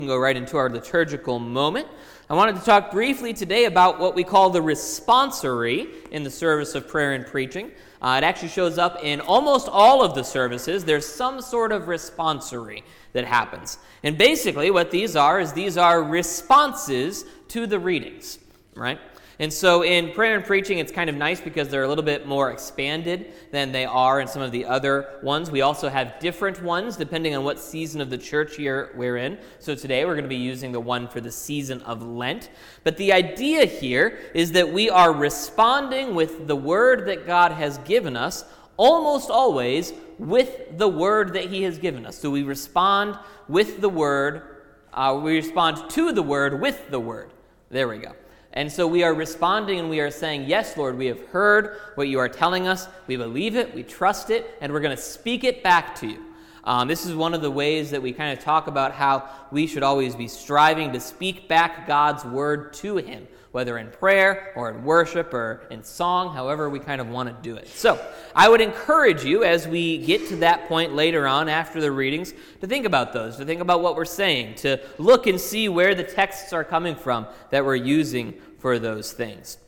Go right into our liturgical moment. I wanted to talk briefly today about what we call the responsory in the service of prayer and preaching. It actually shows up in almost all of the services. There's some sort of responsory that happens. And basically what these are responses to the readings, right? And so in prayer and preaching, it's kind of nice because they're a little bit more expanded than they are in some of the other ones. We also have different ones depending on what season of the church year we're in. So today we're going to be using the one for the season of Lent. But the idea here is that we are responding with the word that God has given us, almost always with the word that he has given us. So we respond with the word, we respond to the word with the word. There we go. And so we are responding and we are saying, yes, Lord, we have heard what you are telling us. We believe it, we trust it, and we're going to speak it back to you. This is one of the ways that we kind of talk about how we should always be striving to speak back God's word to him, whether in prayer or in worship or in song, however we kind of want to do it. So I would encourage you as we get to that point later on after the readings to think about those, to think about what we're saying, to look and see where the texts are coming from that we're using for those things.